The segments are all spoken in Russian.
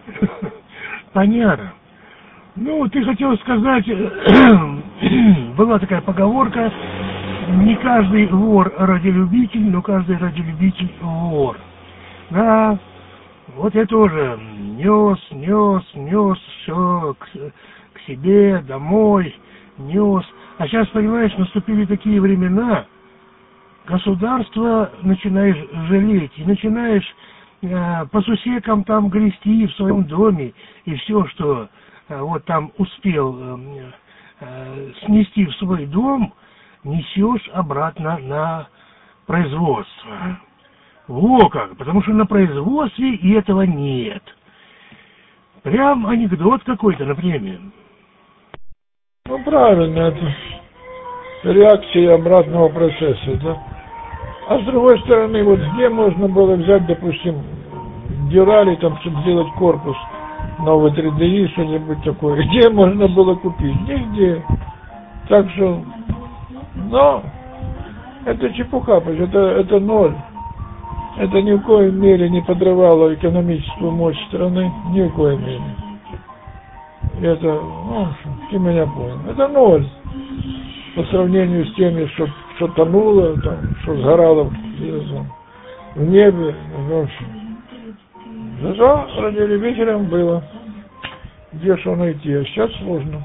Понятно. Ну, ты хотел сказать, была такая поговорка, не каждый вор радиолюбитель, но каждый радиолюбитель вор. Да, вот я тоже нес все к себе, домой, нес. А сейчас, понимаешь, наступили такие времена, государство начинаешь жалеть, и начинаешь по сусекам там грести в своем доме, и все, что вот там успел снести в свой дом, несешь обратно на производство. Во как, потому что на производстве и этого нет. Прям анекдот какой-то, например. Ну, правильно, это реакция обратного процесса, да? А с другой стороны, вот где можно было взять, допустим, дюрали, там, чтобы сделать корпус новый 3DI, что-нибудь такое, где можно было купить? Нигде. Так что, но это чепуха, это ноль. Это ни в коем мере не подрывало экономическую мощь страны, ни в коем мере. Это, ну, ты меня понял, это ноль. По сравнению с теми, что тонуло, там, что сгорало в небе, в общем. Зато радиолюбителям было где что найти, а сейчас сложно.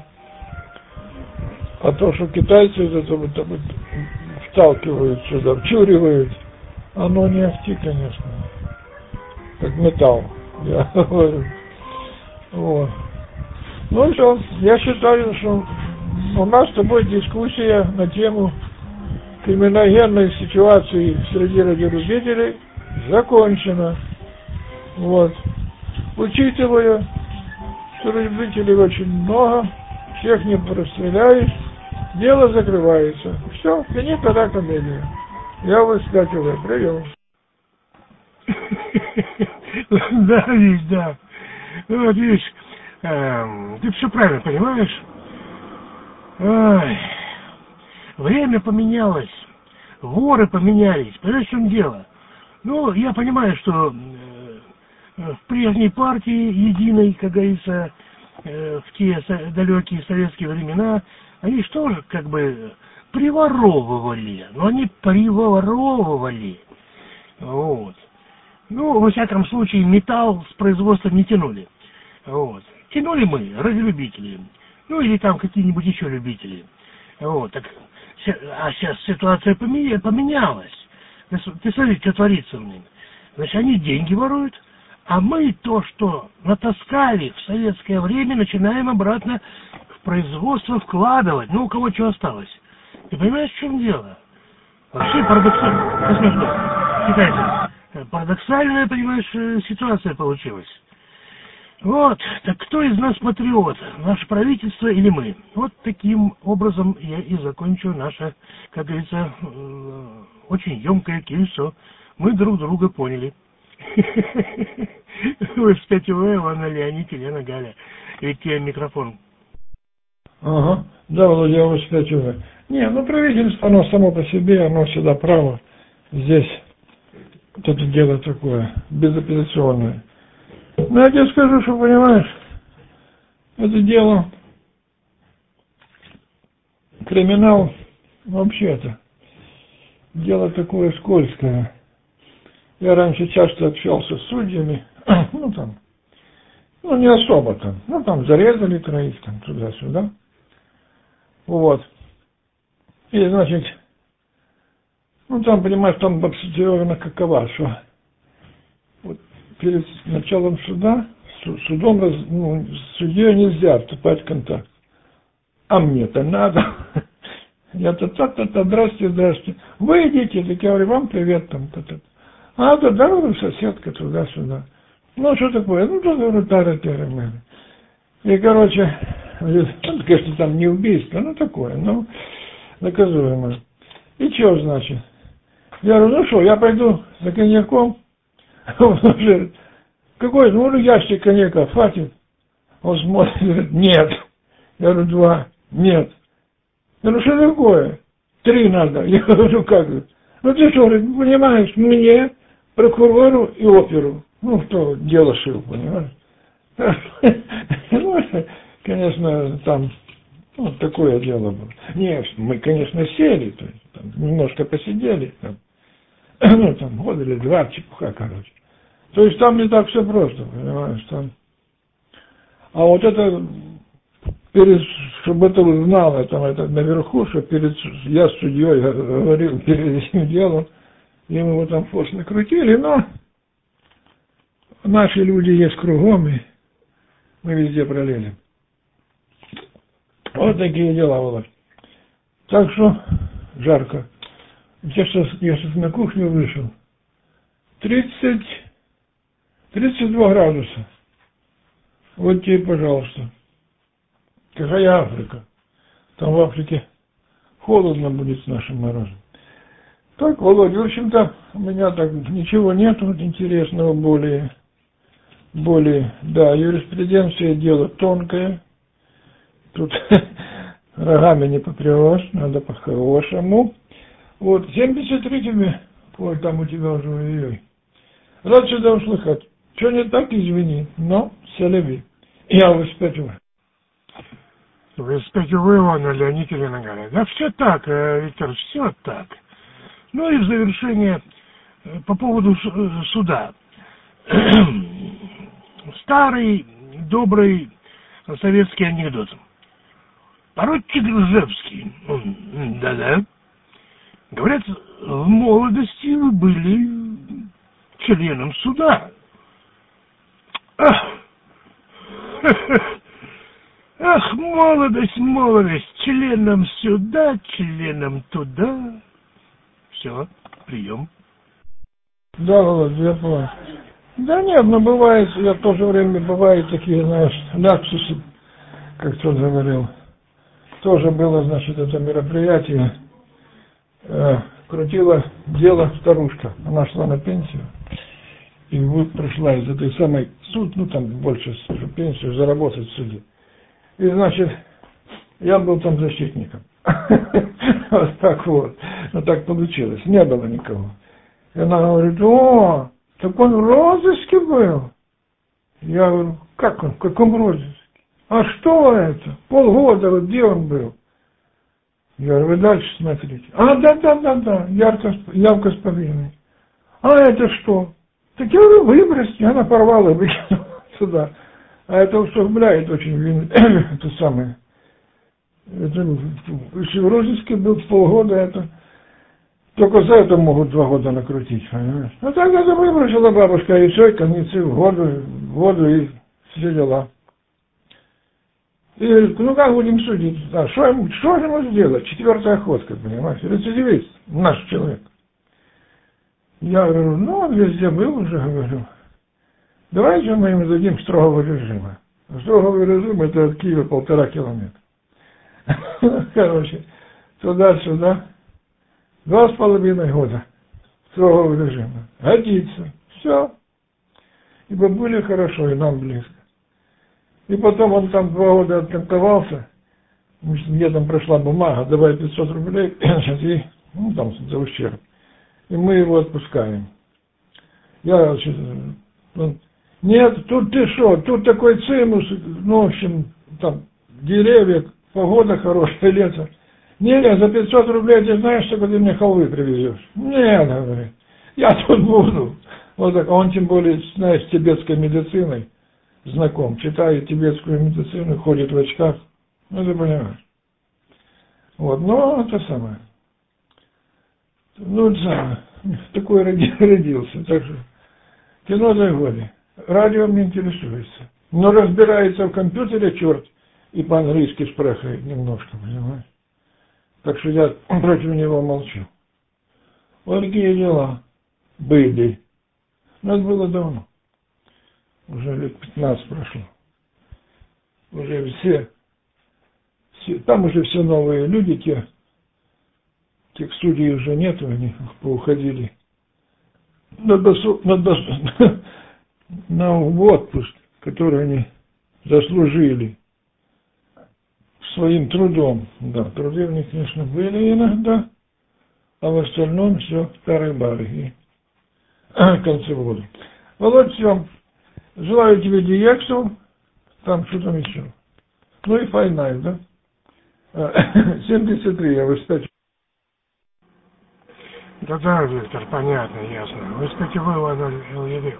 А то, что китайцы это вот вталкивают сюда, вчуривают, оно не ахти, конечно, как металл, я говорю. Вот. Ну все, я считаю, что у нас с тобой дискуссия на тему криминогенной ситуации среди радиолюбителей закончена. Вот. Учитывая, что радиолюбителей очень много, всех не расстреляешь, дело закрывается. Все, финита ля комедия. Я вас скачиваю, прием. Да, Вить, да. Вот видишь, ты все правильно понимаешь. Ой, время поменялось, воры поменялись. Понимаешь, в чем дело? Ну, я понимаю, что в прежней партии единой, как говорится, в те далекие советские времена, они что же, как бы, приворовывали. Но они приворовывали. Вот. Ну, во всяком случае, металл с производства не тянули. Вот. Тянули мы, радиолюбители. Ну, или там какие-нибудь еще любители. Вот. Так, а сейчас ситуация поменялась. Ты смотри, что творится, блин. Значит, они деньги воруют, а мы то, что натаскали в советское время, начинаем обратно в производство вкладывать. Ну, у кого что осталось. Ты понимаешь, в чем дело? Вообще парадоксально. Китайцы. Парадоксальная, понимаешь, ситуация получилась. Вот, так кто из нас патриот? Наше правительство или мы? Вот таким образом я и закончу наше, как говорится, очень емкое кильцо. Мы друг друга поняли. Вы в 5В, Ивана Леонид, Елена Галя. Ведь тебе микрофон. Ага, да, Владимир, вы 5В. Не, ну правительство, оно само по себе, оно всегда право. Здесь вот это дело такое, безапелляционное. Ну, я тебе скажу, что, понимаешь, это дело, криминал, вообще-то, дело такое скользкое. Я раньше часто общался с судьями, ну, не особо там, ну, там, зарезали троих, там, туда-сюда, вот. И, значит, ну, там, понимаешь, там обстоятельно какова, что вот перед началом суда, судом, судье нельзя вступать в контакт. А мне-то надо. Я-то та-та-та, здрасте. Вы идите, так я говорю, вам привет, там, та-та. А, да, говорю, соседка, туда-сюда. Ну, что такое? Ну, да, говорю, тара-тара. И, короче, конечно, там не убийство, ну, такое, ну, наказуемое. И что, значит? Я говорю, ну что, я пойду за коньяком. Он говорит, какой, ну, ящик коньяка хватит? Он смотрит, говорит, нет. Я говорю, 2, нет. Я говорю, что такое? 3 надо. Я говорю, как? Ну, ты что, говорит, понимаешь, мне, прокурору и оперу. Ну, кто дело шил, понимаешь? Ну, конечно, там такое дело было. Нет, мы, конечно, сели, то есть, там, немножко посидели, там, ну, там, год или два, чепуха, короче. То есть там не так все просто, понимаешь, там. А вот это, чтобы это узнал, это наверху, что я с судьей говорил перед этим делом, и мы его там фос накрутили, но наши люди есть кругом, и мы везде пролезем. Вот такие дела, Володь. Так что жарко. Я сейчас на кухню вышел. 32 градуса. Вот тебе, пожалуйста. Какая Африка? Там в Африке холодно будет с нашим морозом. Так, Володя, в общем-то, у меня так ничего нету интересного более. Да, юриспруденция дело тонкое. Тут рогами не попрешь, надо по-хорошему. Вот, 73 тебе, ой, там у тебя уже, ой-ой. Рад сюда услыхать. Что не так, извини, но селеви. Я воспитываю. Вы Ивана Леонид Ильинагаля. Да все так, Виктор, все так. Ну и в завершение по поводу суда. Старый, добрый советский анекдот. Поручик Ржевский. Да-да. Говорят, в молодости вы были членом суда. Ах, молодость, членом сюда, членом туда. Все, прием. Да, Володя, я понял. Да нет, но бывает, я в то же время бывают такие, знаешь, ляпсусы, как кто говорил. Тоже было, значит, это мероприятие. Крутила дело старушка. Она шла на пенсию. И пришла из этой самой суд, ну там больше пенсию заработать в суде. И, значит, я был там защитником. Вот так вот. Ну так получилось. Не было никого. И она говорит, о, так он в розыске был. Я говорю, как он, в каком розыске? А что это? Полгода, вот где он был? Я говорю, вы дальше смотрите. А, да, явка с повинной. А это что? Так я говорю, выбросьте. Она порвала и выкинула сюда. А это усугубляет очень это самое. Это, если в розыске был полгода, это только за это могут 2 года накрутить, понимаешь? Ну так это выбросила бабушка, и все, и концы в воду и все дела. И говорит, ну как будем судить? А что же ему сделать? 4-я охотка, понимаешь? Рецидивист, наш человек. Я говорю, ну он везде был уже, говорю. Давайте мы ему дадим строгого режима. Строгого режима это от Киева 1,5 километра. Короче, туда-сюда. 2,5 года строгого режима. Годится. Все. И бабуле хорошо, и нам близко. И потом он там 2 года откантовался. Мне там пришла бумага, давай 500 рублей, и, ну там за ущерб. И мы его отпускаем. Я, нет, тут ты что, тут такой цимус, ну, в общем, там деревья, погода хорошая, лето. Не, за 500 рублей ты знаешь, что ты мне халвы привезешь? Нет, говорит, я тут буду. Вот так, а он тем более, знаешь, с тибетской медициной знаком, читает тибетскую медицину, ходит в очках. Ну, ты понимаешь. Вот, но это самое. Ну, это самое. Такой родился. Так что кино за годы. Радио мне интересуется. Но разбирается в компьютере, черт, и по-английски спрашивает немножко, понимаешь? Так что я против него молчу. Вот такие дела были. Но это было давно. Уже лет 15 прошло. Уже все там уже все новые люди, тех судей уже нету, они поуходили на отпуск, который они заслужили своим трудом. Да, труды у них, конечно, были иногда, а в остальном все старые бары и концы воду. Володь, все. Желаю тебе диексу, Там что там еще? Ну и Файнайт, да? 73, я выспать. Да-да, Виктор, понятно, ясно. Вы спятевой ЛЕД.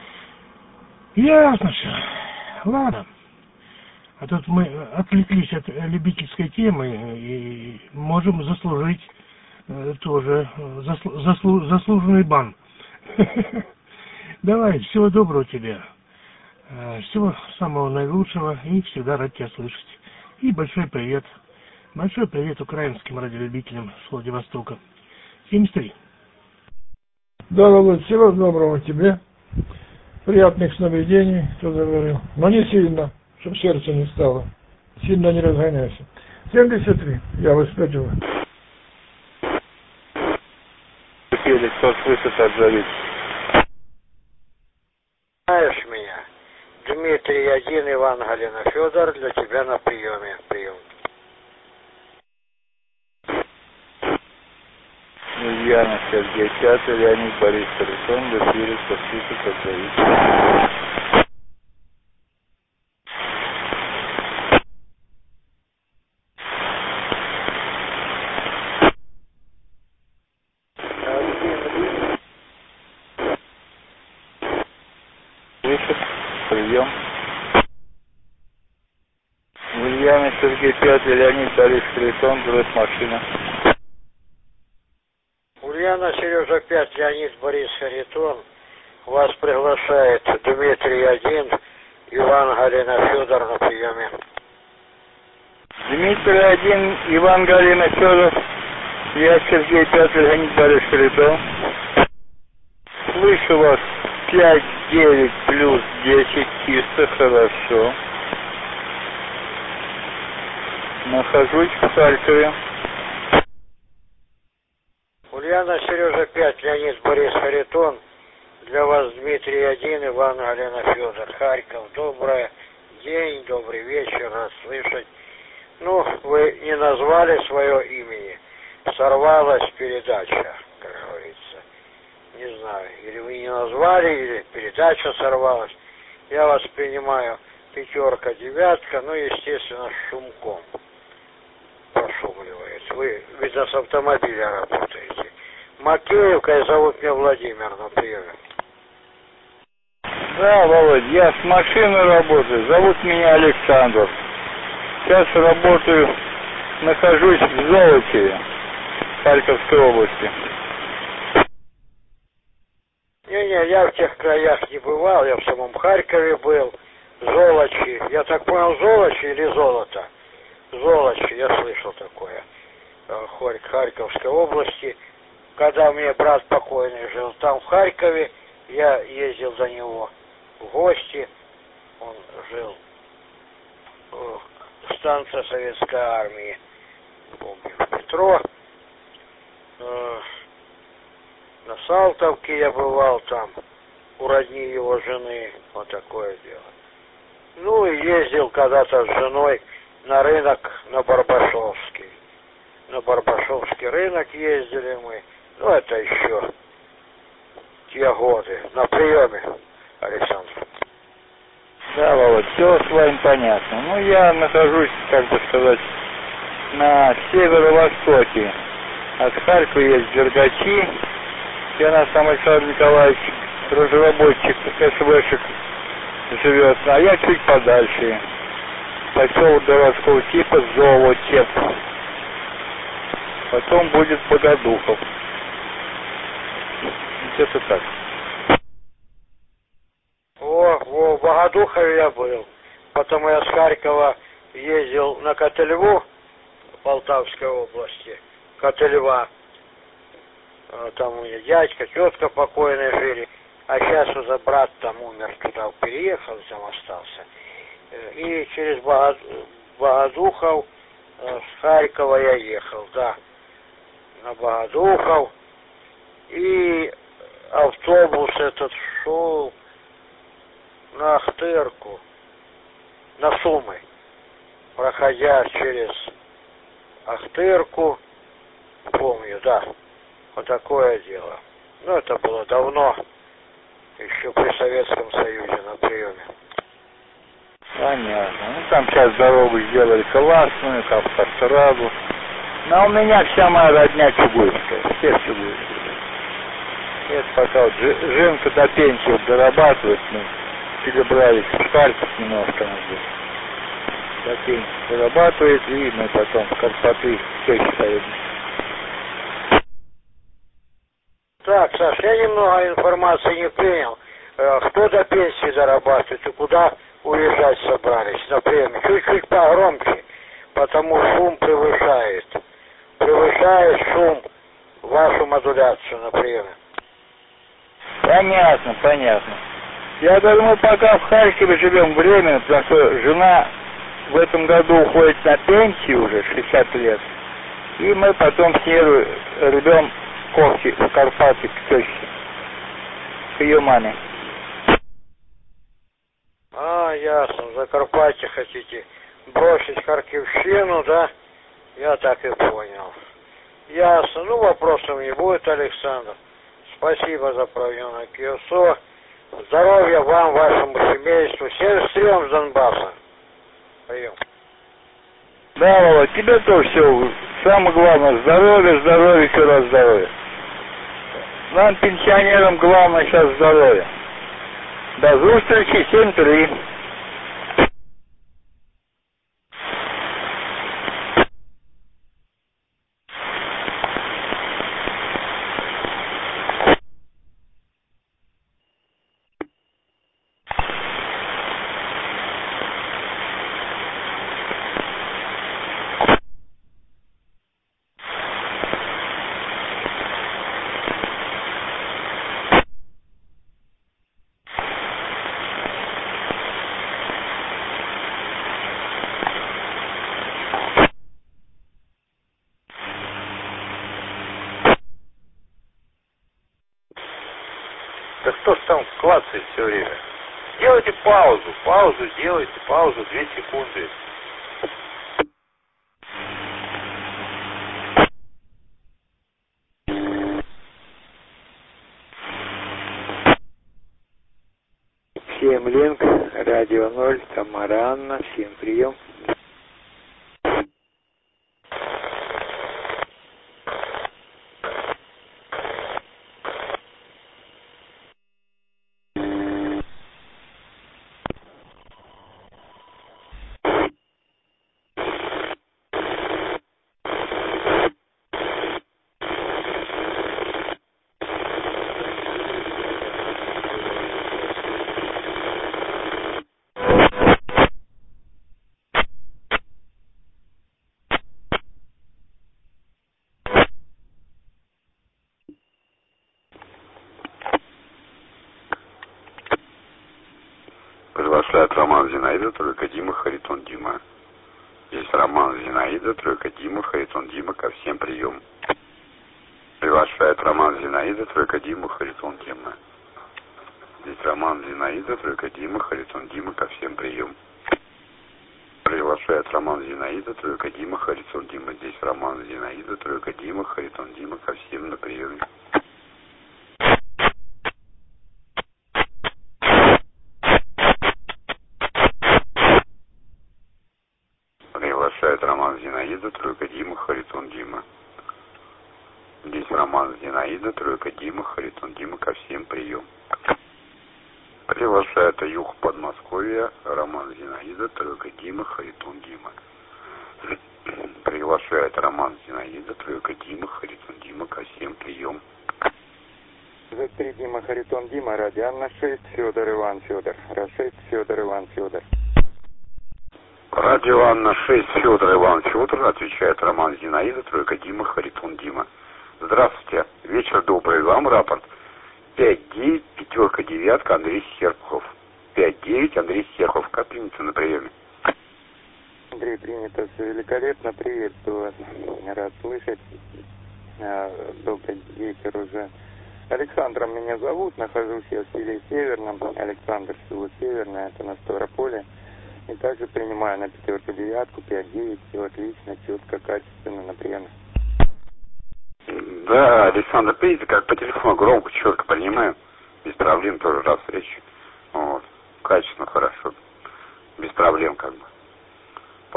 Ясно все. Ладно. А тут мы отвлеклись от любительской темы и можем заслужить тоже заслуженный бан. Давай, всего доброго тебе. Всего самого наилучшего и всегда рад тебя слышать. И большой привет. Большой привет украинским радиолюбителям с Владивостока. 73. Да, Володь, всего доброго тебе. Приятных сновидений, кто говорил. Но не сильно, чтобы сердце не стало. Сильно не разгоняйся. 73. Я воспитываю. Феликс, кто слышит, отзовись. Знаешь меня? Дмитрий 1, Иван Галина, Федор, для тебя на приеме. Прием. Ульяна, Сергей, Пятый, Леонид, Борис, Харитон, для Феликс, кто слышит, отзовись. Слышит, прием. Ульяна, Сергей, Пятый, Леонид, Борис, Харитон, груз машина. Ульяна, Сережа 5, Леонид, Борис, Харитон. Вас приглашает Дмитрий 1, Иван Галина, Федор на приеме. Дмитрий 1, Иван, Галина, Федор. Я Сергей, Пятый, Леонид, Борис, Харитон. Слышу вас 5, 9, плюс 10, чисто, хорошо. Нахожусь в Харькове. Ульяна, Сережа 5, Леонид, Борис, Харитон. Для вас Дмитрий 1, Иван Галина, Федор. Харьков. Добрый день, добрый вечер, рад слышать. Ну, вы не назвали свое имени. Сорвалась передача, как говорится. Не знаю, или вы не назвали, или передача сорвалась. Я вас принимаю 5, 9, ну, естественно, с шумком. Пошумливает. Вы, видно, с автомобиля работаете. Макеевка, и зовут меня Владимир на приеме. Да, Володь, я с машиной работаю. Зовут меня Александр. Сейчас работаю, нахожусь в Золочеве, Харьковской области. Не-не, я в тех краях не бывал, я в самом Харькове был, Золочи. Я так понял, Золочи или Золото? Золочи, я слышал такое. Харьковской области. Когда у меня брат покойный жил там в Харькове, я ездил за него в гости. Он жил в станции Советской Армии, помню, в метро. На Салтовке я бывал там, у родни его жены, вот такое дело. Ну и ездил когда-то с женой на рынок на Барбашовский. На Барбашовский рынок ездили мы. Ну это еще те годы. На приеме, Александр. Да, Володь, все с вами понятно. Ну, я нахожусь, как бы сказать, на северо-востоке. От Харькова есть Дергачи. Я нас там Александр Николаевич, разработчик СВшек, живет. А я чуть подальше. Поселок городского типа Золотеп. Потом будет Богодухов. Где-то так. В Богодухове я был. Потом я с Харькова ездил на Котельву, Полтавской области. Котельва. Там у меня дядька, тетка покойные жили. А сейчас уже брат там умер, туда переехал, там остался. И через Богодухов с Харькова я ехал, да. На Богодухов. И автобус этот шел на Ахтырку, на Сумы, проходя через Ахтырку, помню, да, вот такое дело. Ну, это было давно, еще при Советском Союзе на приеме. Понятно. Ну там сейчас дорогу сделали классную, как по сразу. Но у меня вся моя родня чугуевская, все чугуевские. Это пока вот Женка до пенсии вот дорабатывает, мы перебрались в Харьков немножко нас здесь. До пенсии дорабатывает, и мы потом в Карпаты тещи поедем. Так, Саш, я немного информации не принял. Кто до пенсии зарабатывает и куда уезжать собрались? Например, чуть-чуть погромче, потому шум превышает шум вашу модуляцию, например. Понятно, понятно. Я говорю, мы пока в Харькове живем временно, потому что жена в этом году уходит на пенсию уже, 60 лет. И мы потом с ней рвем кофе в Карпаты к теще, к ее маме. Ясно. В Закарпатье хотите бросить Харьковщину, да? Я так и понял. Ясно. Ну, вопросов не будет, Александр. Спасибо за проведенное КСО. Здоровья вам, вашему семейству. Всем стрём с Донбасса. Прием. Да, Володь, тебе тоже все. Самое главное, здоровье, здоровье, еще раз здоровье. Нам, пенсионерам, главное сейчас здоровье. До встречи, 7-3. Да кто ж там клацает все время? Делайте паузу делайте, паузу 2 секунды. Всем линк, радио 0, Тамара Анна, всем прием. Приглашает Роман Зинаида, тройка Дима, Харитон Дима. Здесь Роман Зинаида, тройка Дима, Харитон Дима, ко всем прием. Приглашает Роман Зинаида, тройка Дима, Харитон Дима. Здесь Роман Зинаида, тройка Дима, Харитон Дима, ко всем прием. Приглашает Роман Зинаида, тройка Дима, Харитон Дима. Здесь Роман Зинаида, тройка Дима, Харитон Дима, ко всем на приеме. Приглашает Роман Зинаида, тройка Дима, Харитон Дима. Здесь Роман Зинаида, тройка Дима, Харитон Дима, ко всем прием. Приглашает Юг Подмосковья, Роман Зинаида, тройка Дима, Харитон Дима. Приглашает Роман Зинаида, тройка Дима, Харитон Дима, ко всем прием. Z3 Дима, Харитон Дима, радио Анна 6, Федор Иван Федор. Раз6, Федор Иван Федор. Радио Анна 6, Федор Иван Федор, отвечает Роман Зинаида, тройка Дима, Харитон Дима. Здравствуйте, вечер добрый, вам рапорт. 5-9, 5-9, Андрей Серпухов. 5-9, Андрей Серпухов, как принято на приеме? Андрей, принято все великолепно, приветствую вас, рад слышать. Добрый вечер уже. Александром меня зовут, нахожусь я в селе Северном, Александр, село Северное, это на Ставрополе. И также принимаю на 5-9, 5-9, все отлично, четко, качественно, на приеме. Да, Александр, видите, как по телефону громко, четко принимаю. Без проблем тоже раз встречи. Вот. Качественно, хорошо. Без проблем.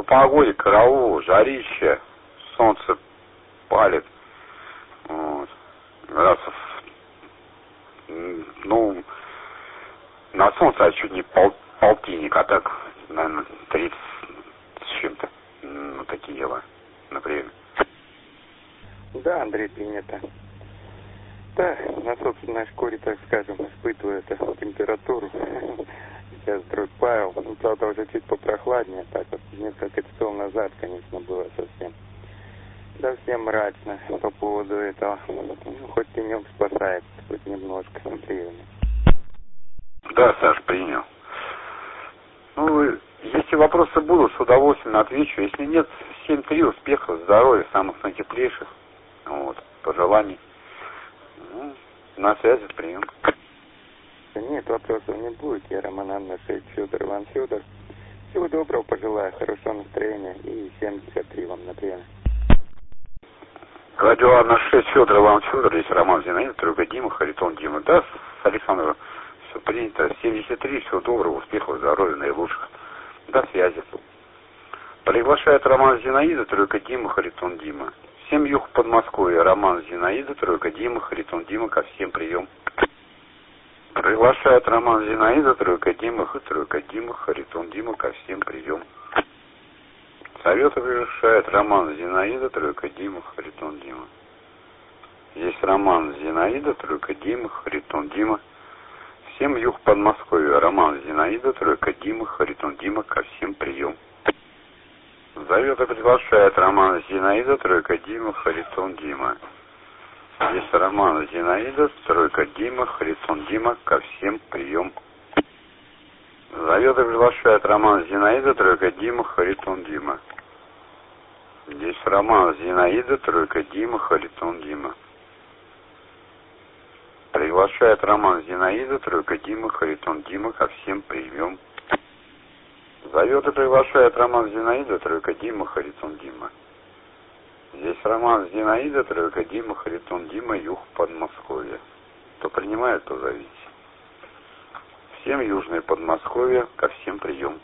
погоде, караул, жарище, солнце палит. Вот. Градусов, ну, на солнце чуть не полтинник, а так, наверное, 30 с чем-то. Ну, такие дела, например. Да, Андрей, принято. Да, на собственной шкуре, так скажем, испытываю эту температуру. Сейчас друг Павел, ну, правда, уже чуть попрохладнее, так вот, несколько часов назад, конечно, было совсем мрачно по поводу этого. Ну, хоть тенек спасает, хоть немножко, например. Да, Саш, принял. Ну, если вопросы будут, с удовольствием отвечу. Если нет, 7-3, успехов, здоровья, самых наитеплейших. Вот, пожеланий. Ну, на связи, прием. Нет, вопросов не будет. Я Роман Анна 6, Федор Иван Федор. Всего доброго, пожелаю, хорошего настроения и 73 вам, например. Радио Анна 6, Федор Иван Федор, здесь Роман Зинаида, Трюга Дима, Харитон Дима. Да, с Александром все принято. 73, всего доброго, успехов, здоровья, наилучших. До связи. Приглашает Роман Зинаида, Трюга Дима, Харитон Дима. Всем юг Подмосковья, Роман Зинаида, Тройка Дима, Харитон Дима, ко всем прием. Приглашает Роман Зинаида, Тройка Дима, Харитон Дима, ко всем прием. Совет приглашает Роман Зинаида, Тройка Дима, Харитон Дима. Здесь Роман Зинаида, Тройка Дима, Харитон Дима. Всем юг Подмосковья, Роман Зинаида, Тройка Дима, Харитон Дима, ко всем прием. Зовет и приглашает Роман Зинаида, Тройка Дима, Харитон Дима. Здесь Роман Зинаида, Тройка Дима, Харитон Дима, ко всем прием. Зовет и приглашает Роман Зинаида, Тройка Дима, Харитон Дима. Здесь Роман Зинаида, Тройка Дима, Харитон Дима. Приглашает Роман Зинаида, Тройка Дима, Харитон Дима, ко всем прием. Зовет и приглашает Роман Зинаида, Тройка Дима, Харитон Дима. Здесь Роман Зинаида, Тройка Дима, Харитон Дима, юг Подмосковья. Кто принимает, то зовите. Всем южное Подмосковье, ко всем прием.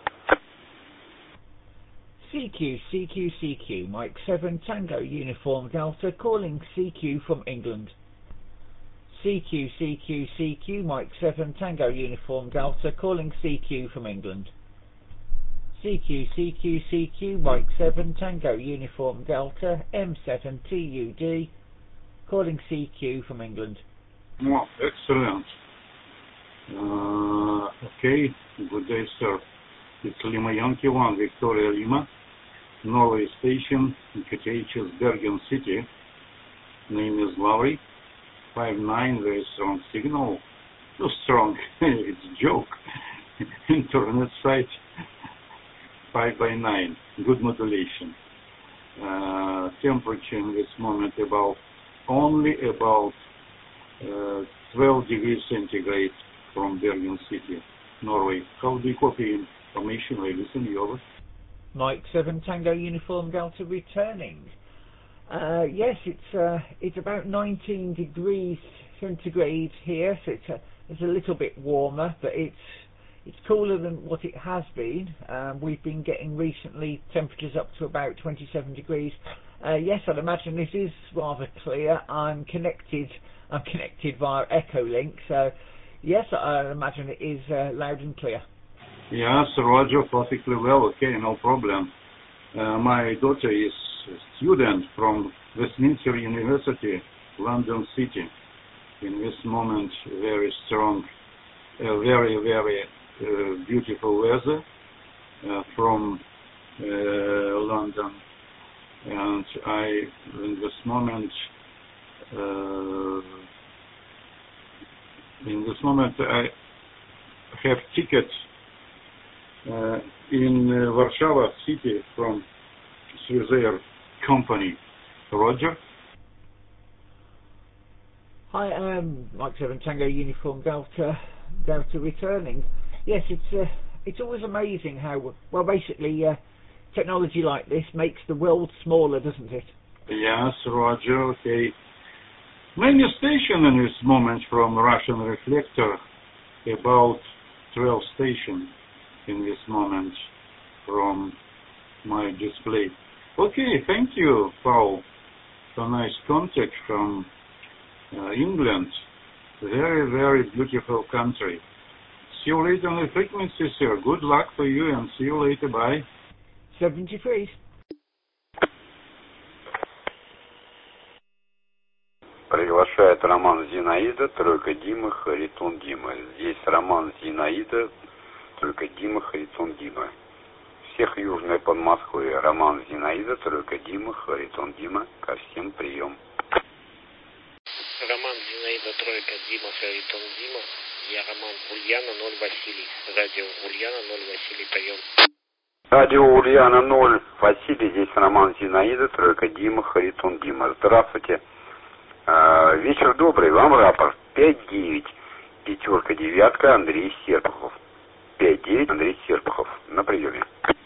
CQ, CQ, CQ, Mike 7, Tango, Uniform Delta, calling CQ from England. CQ, CQ, CQ, Mike 7, Tango, Uniform Delta, calling CQ from England. CQ, CQ, CQ, Mike 7, Tango, Uniform Delta, M7, TUD, calling CQ from England. Oh, excellent. Okay, good day, sir. It's Lima Yankee 1, Victoria Lima, Norway Station, QTHS Bergen City. Name is Larry. 5-9, very strong signal. Too strong, it's a joke. Internet site. 5/9, good modulation. Temperature in this moment only about 12 degrees centigrade from Bergen City, Norway. How do you copy information? I listen, over. Mike 7 Tango Uniform Delta returning. Yes, it's about 19 degrees centigrade here, so it's a little bit warmer, but it's cooler than what it has been. We've been getting recently temperatures up to about 27 degrees. Yes, I'd imagine this is rather clear. I'm connected via Echolink, so yes, I imagine it is loud and clear. Yes, Roger, perfectly well. Okay, no problem. My daughter is a student from Westminster University, London City. In this moment, very strong, very, very beautiful weather from London, and in this moment I have ticket in Warsaw city from Swissair company. Roger. Hi, Mike 7 Tango Uniform Delta returning. Yes, it's always amazing how basically technology like this makes the world smaller, doesn't it? Yes, Roger. Okay. Many stations in this moment from Russian reflector, about 12 stations in this moment from my display. Okay, thank you, Paul, for nice contact from England. Very, very beautiful country. See you later on the frequency, sir. Good luck for you and see you later. Bye. 73. Приглашает Роман Зинаида, тройка Дима, Харитон Дима. Здесь Роман Зинаида, тройка Дима, Харитон Дима. Всех Южное Подмосковье. Роман Зинаида, тройка Дима, Харитон Дима. Ко всем прием. Роман Зинаида, тройка Дима, Харитон Дима. Я Роман Ульяна, 0 Василий. Радио Ульяна, 0 Василий, прием. Радио Ульяна 0 Василий. Здесь Роман Зинаида, тройка Дима, Харитон Дима. Здравствуйте. Вечер добрый, вам рапорт 5-9, пятерка, девятка, Андрей Серпухов. 5-9, Андрей Серпухов. На приеме.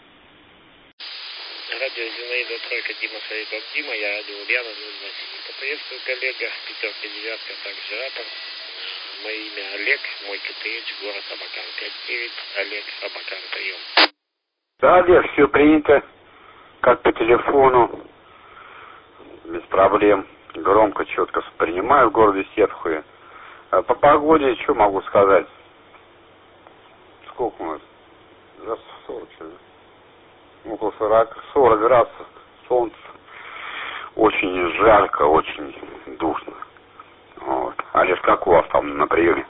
Радио Зинаида, тройка Дима, Харитон Дима. Я радио Ульяна, 0 Василий. Поприветствую, коллега. Пятерка, девятка, также рапорт. Мое имя Олег, мой КТХ, город Абакан. 5-9, Олег, Абакан, прием. Да, Олег, все принято. Как по телефону. Без проблем. Громко, четко принимаю в городе Серпухове. По погоде, что могу сказать? Сколько у нас? За 40, что ли? Около 40 градусов. Солнце. Очень жарко, очень душно. Вот. Олег, как у вас там на приеме?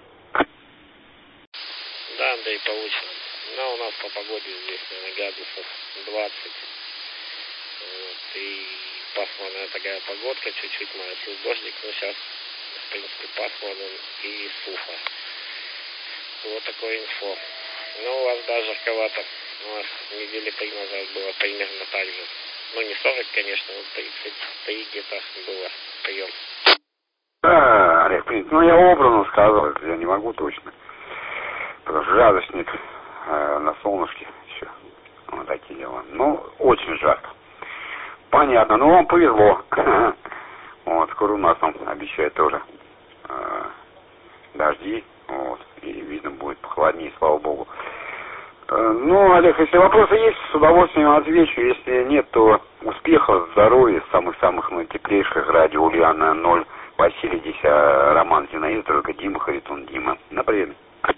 Да, Андрей, получено. Ну, у нас по погоде здесь, наверное, градусов 20. Вот. И пасмурная такая погодка, чуть-чуть моросил дождик, но сейчас, в принципе, пасмурно и сухо. Вот такое инфо. Ну, у вас, да, жарковато. У нас недели 3 назад было примерно так же. Ну, не 40, конечно, но 33 где-то было. Прием. Да, Олег, ну я образно сказал, я не могу точно. Потому что градусник на солнышке еще. Вот такие дела. Ну, очень жарко. Понятно, ну вам повезло. Вот, скоро у нас там обещают тоже дожди. Вот, и видно будет похолоднее, слава богу. Ну, Олег, если вопросы есть, с удовольствием отвечу. Если нет, то успехов, здоровья, самых-самых теплейших. Радио Ульяна 0 Василий, здесь Роман Зинаида, тройка Дима, Харитон Дима. На приеме.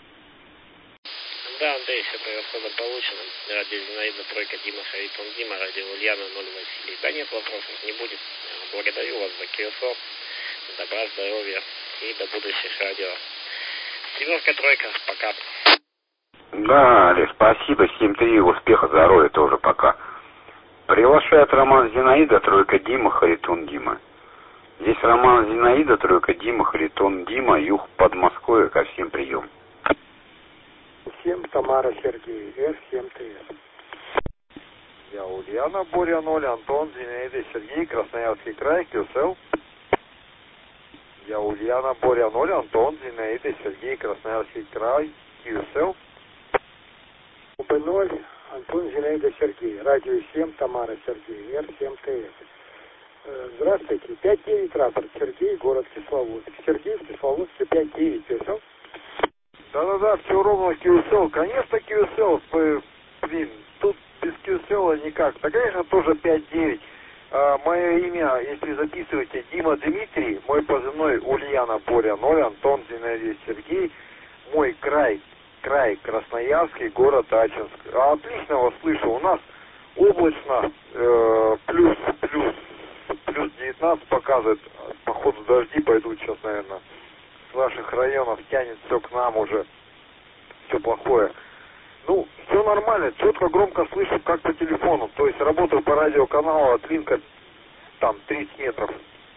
Да, Андрей, все превосходно получено. Радио Зинаида, тройка Дима, Харитон Дима, радио Ульяна 0 Василий. Да нет, вопросов не будет. Благодарю вас за КСО. Добра, здоровья и до будущих радио. Семерка, тройка, пока. Да, Олег, спасибо. 7-3, успеха, здоровья тоже, пока. Приглашает Роман Зинаида, тройка Дима, Харитон Дима. Здесь Роман Зинаида, тройка Дима, Харитон Дима, юг Подмосковья, ко всем прием. 7 Тамара Сергей, Р7ТС. Я Ульяна, Боря 0, Антон, Зинаида, Сергей, Красноярский край, QSL. Я Ульяна, Боря 0, Антон, Зинаида, Сергей, Красноярский край, QSL. УБ0, Антон, Зинаида, Сергей, радио 7 Тамара Сергей, Р7ТС. Здравствуйте, 5-9 рапорт, Сергей, город Кисловодск. Сергей в Кисловодске 5-9, QSL. Да-да-да, все ровно QSL. Конечно, QSL, блин, тут без QSL никак. Да, конечно, тоже 5-9. Мое имя, если записываете, Дима Дмитрий, мой позывной Ульяна Боря 0, Антон Зинаида Сергей, мой край Красноярский, город Ачинск. Отлично вас слышу, у нас облачно, плюс 19 показывает, походу дожди пойдут сейчас, наверное. С ваших районов тянет все к нам уже, все плохое. Ну, все нормально, четко, громко слышу, как по телефону. То есть работаю по радиоканалу от линка там 30 метров.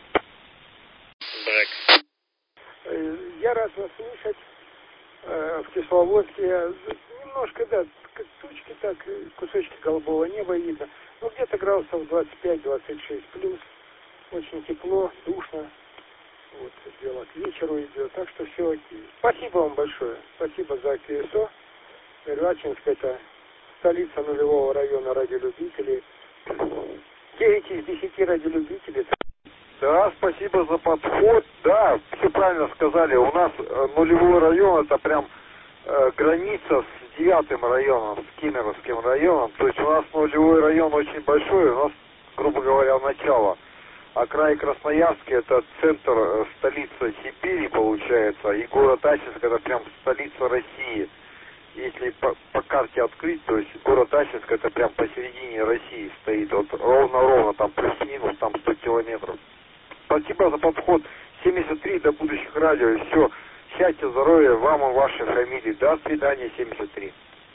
Я рад вас слышать. В Кисловодске немножко, да, тучки так, кусочки голубого неба видно. Ну, где-то градусов 25-26 плюс. Очень тепло, душно. Вот, дело к вечеру идет, так что все окей. Спасибо вам большое. Спасибо за КСО. Ачинск — это столица нулевого района радиолюбителей. 9 из 10 радиолюбителей. Да, спасибо за подход. Да, все правильно сказали. У нас нулевой район — это прям граница с с 9-м районом, с Кемеровским районом. То есть у нас нулевой район очень большой, у нас, грубо говоря, начало. А край Красноярский — это центр, столица Сибири, получается, и город Ачинск — это прям столица России. Если по карте открыть, то есть город Ачинск — это прям посередине России стоит, вот ровно-ровно, там плюс-минус, там 100 километров. Спасибо за подход. 73 до будущих радио, и все. Счастья, здоровья вам и вашей фамилии. До свидания, 73.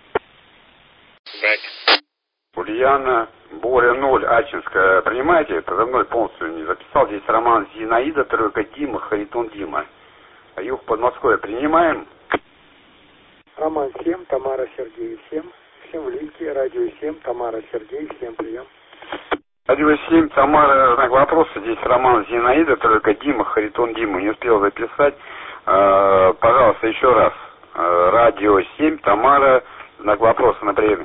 Ульяна, Боря 0, Ачинска. Принимаете? Это за мной полностью не записал. Здесь Роман Зинаида, тройка Дима, Харитон Дима. А юг Подмосковья принимаем? Роман 7, Тамара Сергей 7. Всем в линке. Радио 7, Тамара Сергей. Всем прием. Радио 7, Тамара, знак вопроса. Здесь Роман Зинаида, тройка Дима, Харитон Дима. Не успел записать. Пожалуйста, еще раз. Радио 7, Тамара, знак вопроса на приеме.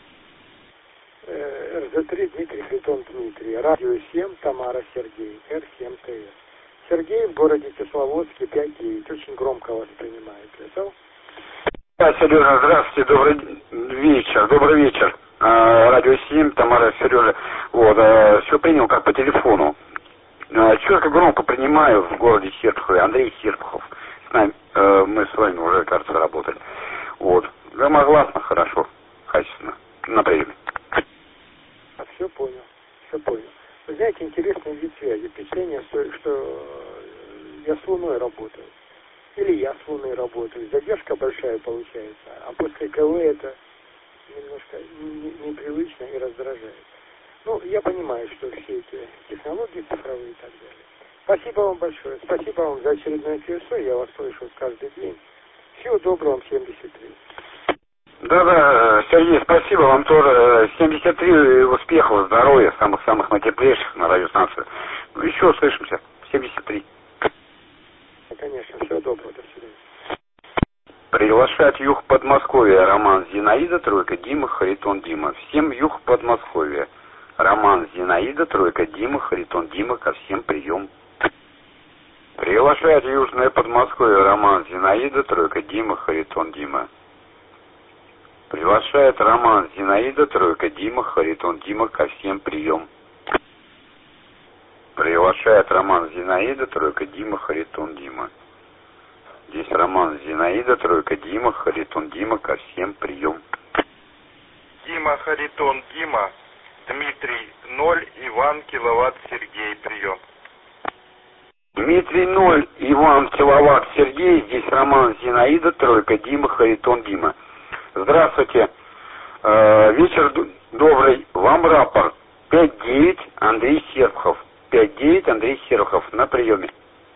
РЗ3, Дмитрий, Харитон Дмитрий. Радио 7, Тамара Сергей. Р7ТС. Сергей в городе Кисловодске, 5-9. Очень громко вас принимает. Слышал? Да, Сережа, здравствуйте, добрый вечер. Радио 7, Тамара, Сережа. Вот, все принял как по телефону. Четко громко принимаю в городе Серпухове. Андрей Серпухов. С нами, мы с вами уже, кажется, работали. Вот. Громогласно, хорошо, качественно. На приеме. Все понял, все понял. Вы знаете, интересный вид связи. Впечатление, что я с Луной работаю. Или я с Луной работаю. Задержка большая получается. А после КВ это немножко непривычно и раздражает. Ну, я понимаю, что все эти технологии цифровые и так далее. Спасибо вам большое. Спасибо вам за очередное КСО. Я вас слышу каждый день. Всего доброго вам, 73. Да, Сергей, спасибо вам тоже. 73 успехов, здоровья, самых натеплейших на радиостанцию. Ну, еще услышимся. 73. Конечно, всего доброго, до свидания. Приглашать юг Подмосковья. Роман Зинаида, тройка Дима, Харитон Дима. Всем юг Подмосковья. Роман Зинаида, тройка Дима, Харитон Дима, ко всем прием. Приглашает Южное Подмосковье. Роман Зинаида, тройка Дима, Харитон Дима. Приглашает Роман Зинаида, тройка Дима, Харитон Дима, ко всем прием. Приглашает Роман Зинаида, тройка Дима, Харитон Дима. Здесь Роман Зинаида, тройка Дима, Харитон Дима, ко всем прием. Дима, Харитон Дима, Дмитрий 0, Иван, киловатт, Сергей, прием. Дмитрий 0, Иван, киловатт, Сергей. Здесь Роман Зинаида, тройка Дима, Харитон Дима. Здравствуйте. Вечер добрый. Вам рапорт. 5-9, Андрей Серпухов. 5-9, Андрей Серпухов. На приеме.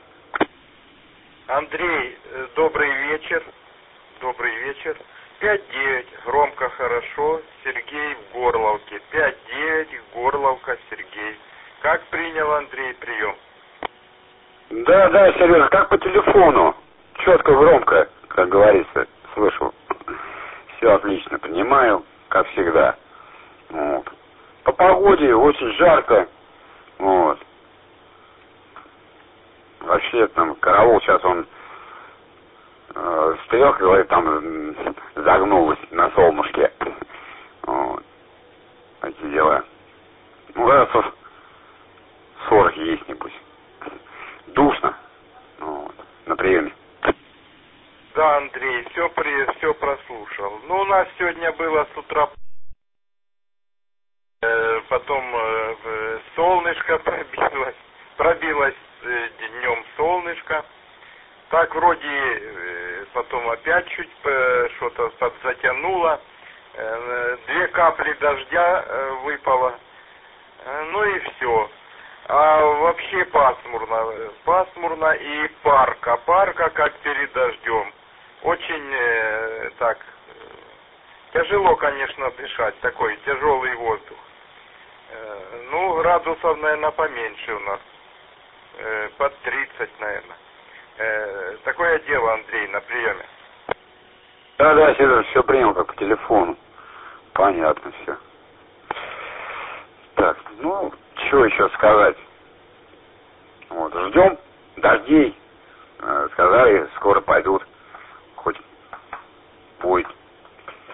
Андрей, добрый вечер. Добрый вечер. 5-9, громко, хорошо. Сергей в Горловке. 5-9, Горловка, Сергей. Как принял Андрей прием? Да, Сережа, как по телефону. Четко, громко, как говорится, слышу. Все отлично, понимаю, как всегда. Вот. По погоде очень жарко. Вот. Вообще там караул сейчас он стрелка, говорит, там загнулась на солнышке. Вот. Такие дела. Ну, градусов 40 есть, небось. Душно. Вот. На приеме. Да, Андрей, все прослушал. Ну, у нас сегодня было с утра, потом солнышко пробилось днем солнышко. Так вроде потом опять чуть что-то подзатянуло. 2 капли дождя выпало. Ну и все. А вообще пасмурно и парка как перед дождем. Очень так тяжело, конечно, дышать, такой тяжелый воздух. Ну, градусов, наверное, поменьше у нас, под 30, наверное. Такое дело, Андрей, на приеме. Да, Сережа, все принял как по телефону. Понятно все. Так, ну, что еще сказать? Вот, ждем дождей. Сказали, скоро пойдут. Хоть будет.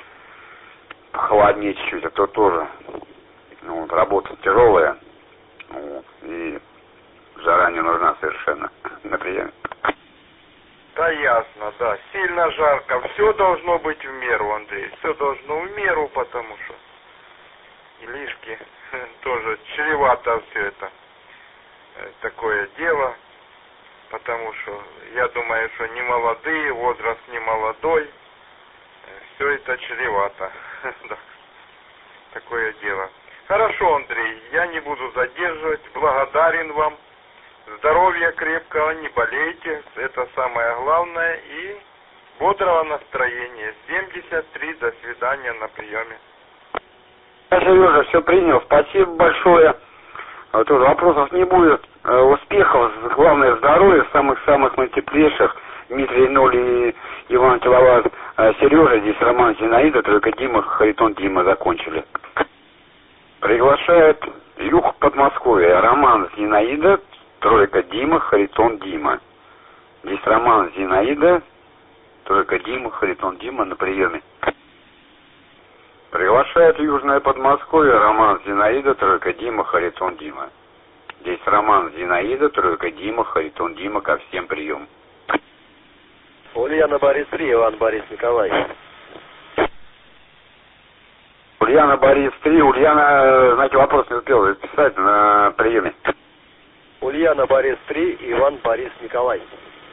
похолоднее чуть-чуть, а то тоже. Вот, работа тяжелая. Вот, и жара не нужна совершенно на приеме. Да ясно, да. Сильно жарко. Все должно быть в меру, Андрей. Все должно в меру, потому что лишки тоже чревато все это. Такое дело. Потому что я думаю, что не молодые, возраст не молодой. Все это чревато. Да. Такое дело. Хорошо, Андрей, я не буду задерживать. Благодарен вам. Здоровья крепкого, не болейте. Это самое главное. И бодрого настроения. 73, до свидания, на приеме. Я, Сережа, все принял. Спасибо большое. Тоже вопросов не будет. Успехов, главное здоровье, самых-самых наитеплейших. Дмитрий Ноль и Иван Киловатт. Сережа, здесь Роман Зинаида, только Дима, Харитон Дима закончили. Приглашает юг Подмосковья. Роман Зинаида, тройка Дима, Харитон Дима. Здесь Роман Зинаида, тройка Дима, Харитон Дима на приеме. Приглашает Южное Подмосковье. Роман Зинаида, тройка Дима, Харитон Дима. Здесь Роман Зинаида, тройка Дима, Харитон Дима, ко всем прием. Ульяна Борис 3, Иван Борис Николаевич. Ульяна Борис 3. Ульяна, знаете, вопрос не успел записать на приеме. Ульяна Борис 3, Иван Борис Николаевич.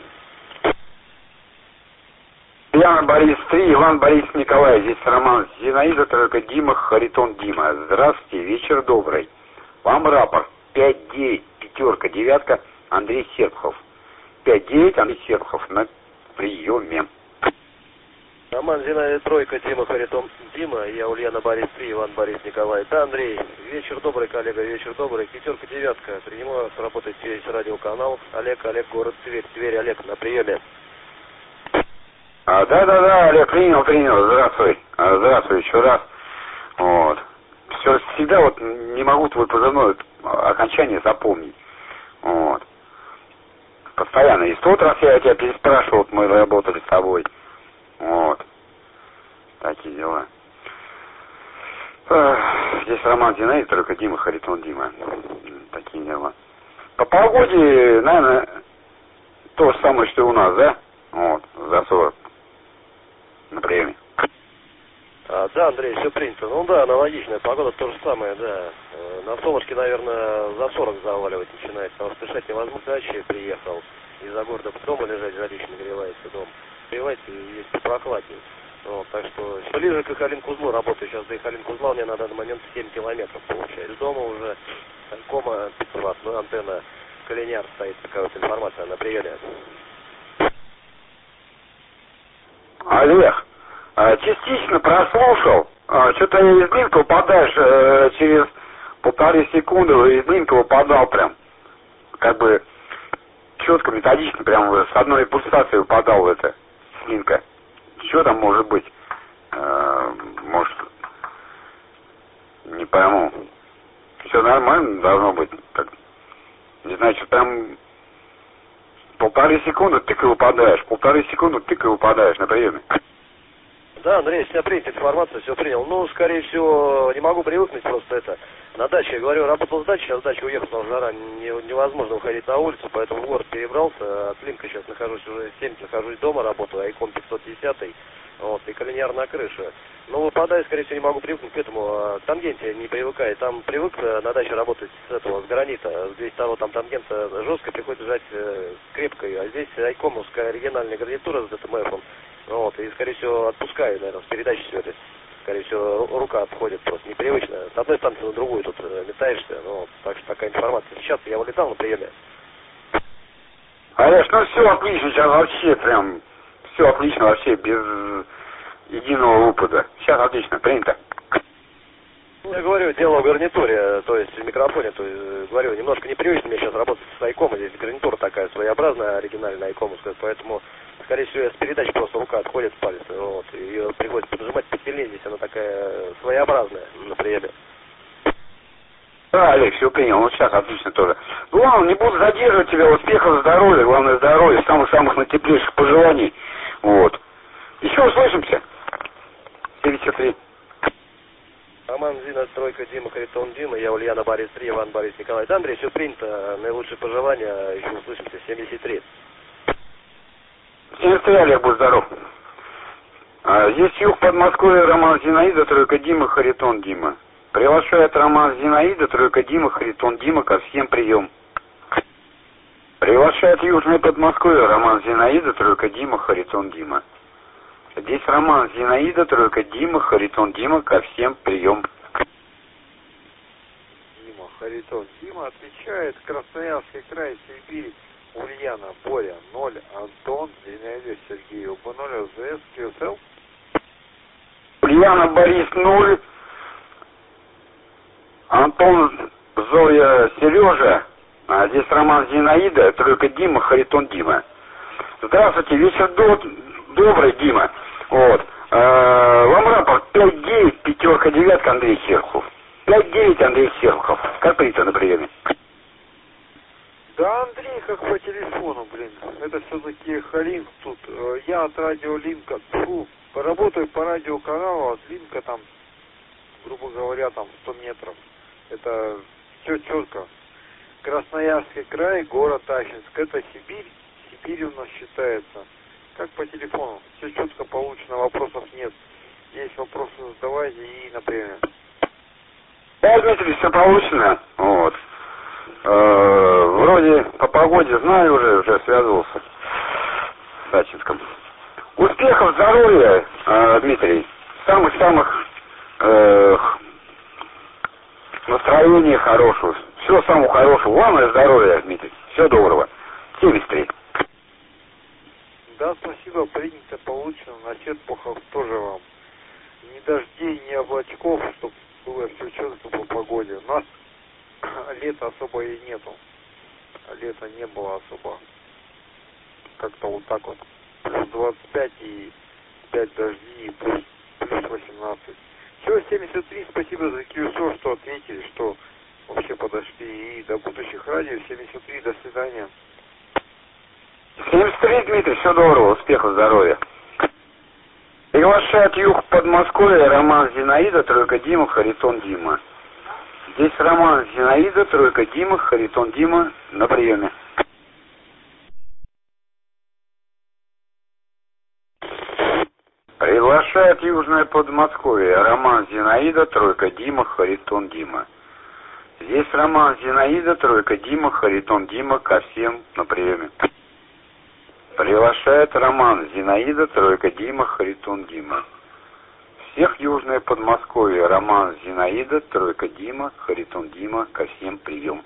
Ульяна Борис 3, Иван Борис Николаевич. Здесь Роман Зинаида, тройка Дима, Харитон Дима. Здравствуйте, вечер добрый. Вам рапорт 5-9, пятерка, девятка, Андрей Серпухов. 5-9, Андрей Серпухов на приеме. Роман Зинаида, тройка, Дима, Харитон Дима. Я Ульяна Борис 3, Иван Борис Николаевич. Да, Андрей, вечер добрый, коллега, вечер добрый. Пятерка, девятка. Принимаю, работает весь радиоканал. Олег, город Тверь. Тверь, Олег, на приеме. Да, Олег, принял. Здравствуй. Здравствуй еще раз. Вот. Все, всегда вот не могу твой позывной окончание запомнить. Вот. Постоянно. И в тот раз я тебя переспрашивал, мы работали с тобой. Вот. Такие дела. Здесь Роман Зинаида, только Дима, Харитон Дима. Такие дела. По погоде, наверное, то же самое, что и у нас, да? Вот, за 40. На приеме. Да, Андрей, все принято. Ну да, аналогичная погода, то же самое, да. На солнышке, наверное, за 40 заваливать начинается. Потому что дышать невозможно. Дача приехал. Из-за города дома лежать, жилище нагревается дом. Нагревается и есть прохладнее. Вот, так что ближе к Ихалин-Кузлу работаю. Сейчас до Ихалин-Кузла мне на данный момент 7 километров получается. Дома уже кома 500, ну антенна Калиняр стоит, такая вот информация на приеме. Олег, частично прослушал. Что-то из блинка выпадаешь через 1,5 секунды, из блинка выпадал прям. Как бы четко, методично, прям с одной пульсацией выпадал это блинка. Что там может быть? Может, не пойму. Все нормально должно быть. Так, не знаю, что там 1,5 секунды тык и выпадаешь. 1,5 секунды тык и выпадаешь на приеме. Да, Андрей, вся принята информация, все принял. Ну, скорее всего, не могу привыкнуть просто это. На даче, я говорю, работал с дачи, сейчас с дачи уехал, потому что жара, невозможно выходить на улицу, поэтому в город перебрался. От Линка сейчас нахожусь уже 7, нахожусь дома, работаю, Айкон 510, вот, и Калиняр на крыше. Ну, выпадаю, скорее всего, не могу привыкнуть к этому. К тангенте не привыкаю. Там привык на даче работать с гранита. С 202 там тангента жестко, приходится жать крепко ее. А здесь айкомовская оригинальная гарнитура с ДТМФом. Вот, и, скорее всего, отпускаю, наверное, с передачи все это. Скорее всего, рука отходит просто непривычно. С одной станции на другую тут метаешься. Ну, так что такая информация. Сейчас я вылетал на приеме. Олег, ну все отлично, сейчас вообще прям, все отлично вообще, без единого выпада. Сейчас отлично, принято. Я говорю, дело в гарнитуре, то есть в микрофоне, то есть, говорю, немножко непривычно мне сейчас работать с айкомом, здесь гарнитура такая своеобразная, оригинальная айкомовская, поэтому, скорее всего, с передачи просто рука отходит с пальца, вот, и ее приходится поджимать посильнее, здесь она такая своеобразная на приеме. Да, Олег, все принял, ну сейчас отлично тоже. Ну ладно, не буду задерживать тебя, успехов, здоровья, главное здоровья, самых-самых наитеплейших пожеланий, вот. Еще услышимся. 73. Роман Зина, тройка, Дима, Харитон, Дима, я Ульяна, Борис 3, Иван, Борис, Николай. Да, Андрей, все принято, наилучшие пожелания, еще услышимся, 73. 73, Олег, будь здоров. Здесь юг Подмосковья, Роман Зинаида, тройка, Дима, Харитон, Дима. Приглашает Роман Зинаида, тройка, Дима, Харитон, Дима, ко всем прием. Приглашает Южное Подмосковье, Роман Зинаида, тройка, Дима, Харитон, Дима. Здесь Роман Зинаида, тройка, Дима, Харитон, Дима, ко всем прием. Дима, Харитон, Дима отвечает, Красноярский край, Сибирь, Ульяна, Боря, 0, Антон, Зинаида, Сергей, УБ0, ОЗС, QSL. Ульяна, Борис, 0, Антон, Зоя, Сережа, здесь Роман Зинаида, тройка, Дима, Харитон, Дима. Здравствуйте, вечер добрый, Дима. Вот. Вам рапорт 5-9, пятерка, девятка, Андрей Серхов. 5-9, Андрей Серхов. Как принято на приеме? Да, Андрей, как по телефону, блин. Это все-таки Халинг тут. Я от радио Линка. Поработаю по радиоканалу, от Линка там, грубо говоря, там 100 метров. Это все четко. Красноярский край, город Ахинск. Это Сибирь. Сибирь у нас считается. Как по телефону. Все четко получено, вопросов нет. Есть вопросы, задавайте и например. Да, Дмитрий, все получено. Вот. Вроде по погоде знаю уже связывался с Ачинском. Успехов, здоровья, Дмитрий. Самых-самых настроения хорошего. Всего самого хорошего. Главное здоровья, Дмитрий. Всего доброго. 73. Да, спасибо, принято, получено. На Черпухов тоже вам. Ни дождей, ни облачков, чтобы было все четко по погоде. У нас лета особо и нету. Лета не было особо. Как-то вот так вот. Плюс 25 и 5 дождей, и плюс 18. Все, 73, спасибо за QSO, что ответили, что вообще подошли. И до будущих радио, 73, до свидания. 73, Дмитрий, все здорово, успехов, здоровья. Приглашает юг Подмосковья, Роман Зинаида, тройка, Дима, Харитон, Дима. Здесь Роман Зинаида, тройка, Дима, Харитон, Дима, на приеме. Приглашает Южное Подмосковье, Роман Зинаида, тройка, Дима, Харитон, Дима. Здесь Роман Зинаида, тройка, Дима, Харитон, Дима, ко всем на приеме. Приглашает Роман Зинаида, тройка, Дима, Харитон, Дима. Всех Южное Подмосковье, Роман Зинаида, тройка, Дима, Харитон, Дима, ко всем прием.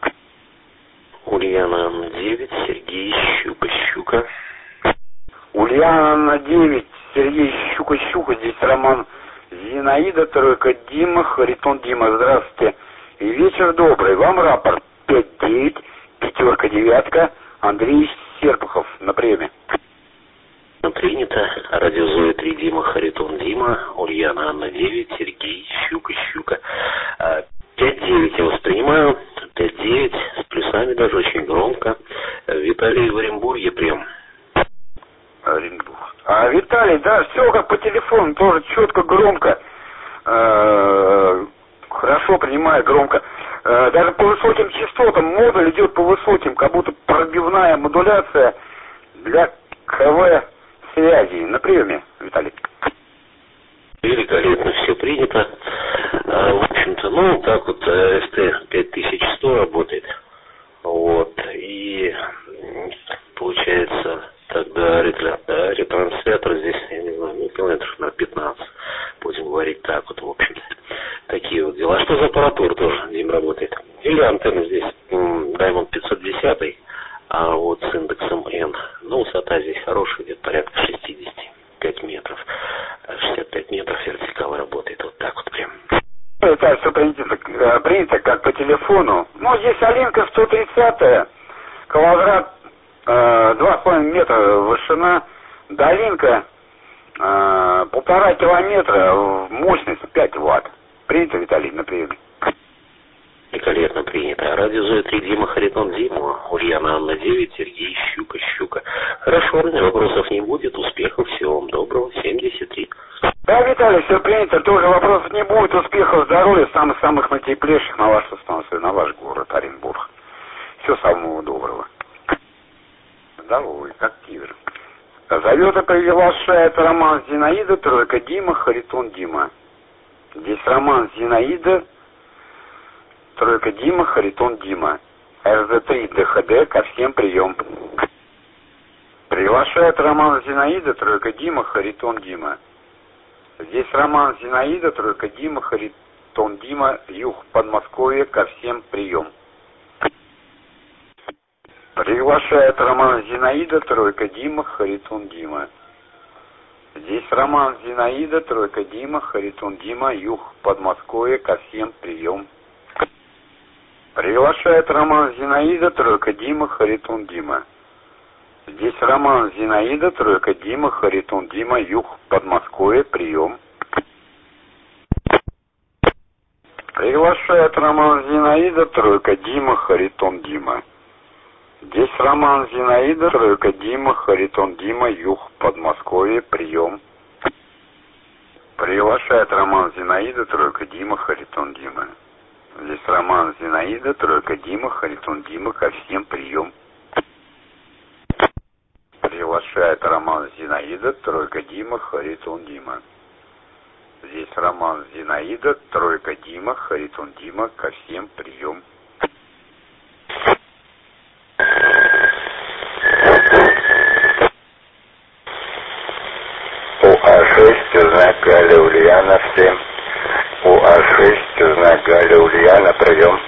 Ульяна 9, Сергей, Щука. Ульяна 9, Сергей, Щука. Здесь Роман Зинаида, тройка, Дима, Харитон, Дима. Здравствуйте. И вечер добрый. Вам рапорт 5-9, пятерка, девятка, Андрей Серпухов на приеме. Принято. Радио Зоя 3, Дима, Харитон, Дима, Ульяна, Анна 9, Сергей, Щука. 5-9 я воспринимаю. 5-9 с плюсами даже очень громко. Виталий в Оренбурге прям. Оренбург. Виталий, да, все как по телефону, тоже четко, громко. Хорошо принимаю, громко. Даже по высоким частотам модуль идет по высоким, как будто пробивная модуляция для КВ связи. На приеме, Виталий. Великолепно, все принято. В общем-то, так вот, СТ 5100 работает. Вот. И получается, тогда ретранслятор здесь, я не знаю, километров на 15. Будем говорить так вот, в общем-то. Такие вот дела. Что за аппаратура тоже, Дим, работает? Или антенна здесь Diamond 510, а вот с индексом N. Высота здесь хорошая, где-то порядка 65 метров. 65 метров вертикал работает. Вот так вот прям. Это все принято как по телефону. Здесь Алинка 130, квадрат 2,5 метра вышина. Долинка 1,5 километра, мощность 5 ватт. Принято, Виталий, на приеме. Великолепно принято. Радио Зоя 3, Дима, Харитон, Дима, Ульяна, Анна 9, Сергей, Щука. Хорошо, вопросов не будет. Успехов, всего вам доброго. 73. Да, Виталий, все принято, тоже вопросов не будет, успехов, здоровья, самых наитеплейших на вашу станцию, на ваш город Оренбург. Всего самого доброго. Здоровый, как кивер. Зовет и приглашает Роман Зинаида, тройка Дима, Харитон Дима. Здесь Роман Зинаида, тройка Дима, Харитон Дима. РЗ-3 ДХД, ко всем прием. Приглашает Роман Зинаида, тройка Дима, Харитон Дима. Здесь Роман Зинаида, тройка Дима, Харитон Дима, Юг Подмосковье, ко всем прием. Приглашает Роман Зинаида, тройка Дима, Харитон Дима. Здесь Роман Зинаида, тройка Дима, Харитон Дима, Юг Подмосковье, ко всем прием. Приглашает Роман Зинаида, тройка Дима, Харитон Дима. Здесь Роман Зинаида, тройка Дима, Харитон Дима, Юг Подмосковье, прием. Приглашает Роман Зинаида, тройка Дима, Харитон Дима. Здесь Роман Зинаида, тройка Дима, Харитон Дима, Юг Подмосковье, прием. Приглашает Роман Зинаида, тройка Дима, Харитон Дима. Здесь Роман Зинаида, тройка Дима, Харитон Дима, ко всем прием. Приглашает Роман Зинаида, тройка Дима, Харитон Дима. Здесь Роман Зинаида, тройка Дима, Харитон Дима, ко всем прием. УА-6, знак Галя Ульяна, всем. УА-6, знак Галя Ульяна, прием.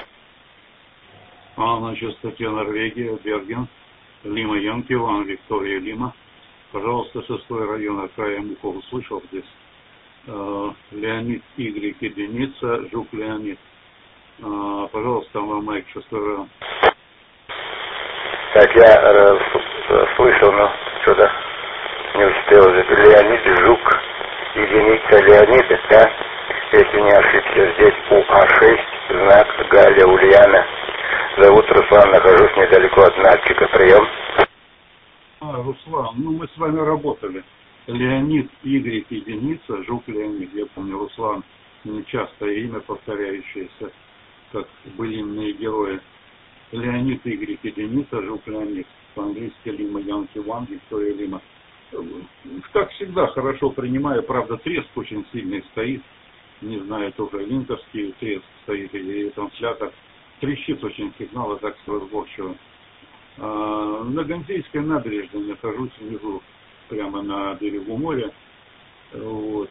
На частоте Норвегия, Берген, Лима Янки, Ван Виктория Лима. Пожалуйста, 6-й район, края Мухов услышал здесь. Леонид Y, единица, Жук Леонид. Пожалуйста, вам Майк, 6-й район. Так, я слышал, но что-то не успел. Леонид Жук, единица Леонид, да? Если не ошибся, здесь УА-6, знак Галя Ульяна. Зовут Руслан, нахожусь недалеко от Нальчика, прием. Руслан, мы с вами работали. Леонид Y, единица, Жук Леонид. Я помню, Руслан, нечастое имя, повторяющееся, как былинные герои. Леонид Y, единица, Жук Леонид. По-английски Лима Янки Ван, Виктория Лима. Как всегда, хорошо принимаю. Правда, треск очень сильный стоит. Не знаю, тоже линковский треск стоит или транслятор. Трещит очень сигнал, так разборчиво. На Ганзейской набережной нахожусь внизу, прямо на берегу моря. Вот.